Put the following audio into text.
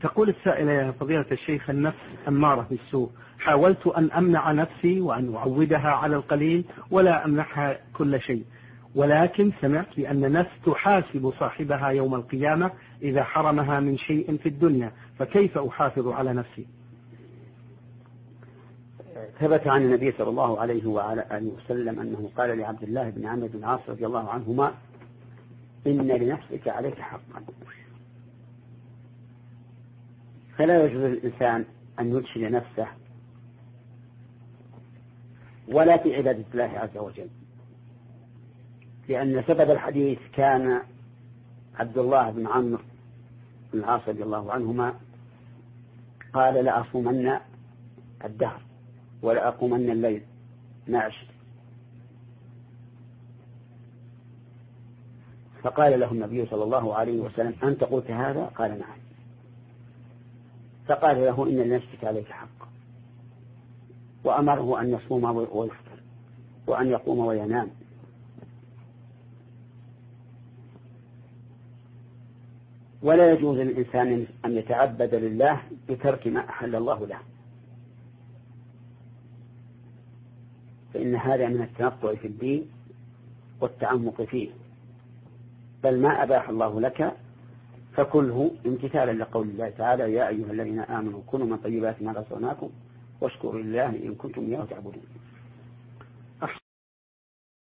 تقول السائلة: يا فضيلة الشيخ، النفس أمارة بالسوء، حاولت أن أمنع نفسي وأن أعودها على القليل ولا أمنحها كل شيء، ولكن سمعت بأن النفس تحاسب صاحبها يوم القيامة إذا حرمها من شيء في الدنيا، فكيف أحافظ على نفسي؟ ثبت عن النبي صلى الله عليه وعلى آله وسلم أنه قال لعبد الله بن عمرو بن العاص رضي الله عنهما: إن لنفسك عليك حقا. فلا يجوز للإنسان أن يدخل نفسه ولا في عبادة الله عز وجل، لأن سبب الحديث كان عبد الله بن عمرو بن العاص رضي الله عنهما قال: لأصومن الدهر ولا أقومن الليل ما عشت. فقال له النبي صلى الله عليه وسلم: أنت قلت هذا؟ قال: نعم. فقال له: إن لنفسك عليك حق، وأمره أن يصوم ويفطر وأن يقوم وينام. ولا يجوز للإنسان أن يتعبد لله بترك ما أحل الله له، فإن هذا من التنطع في الدين والتعمق فيه، بل ما أباح الله لك فكله امتثالا لقول الله تعالى: يا أيها الذين آمنوا كلوا من طيبات ما رزقناكم واشكروا لله إن كنتم إياه تعبدون.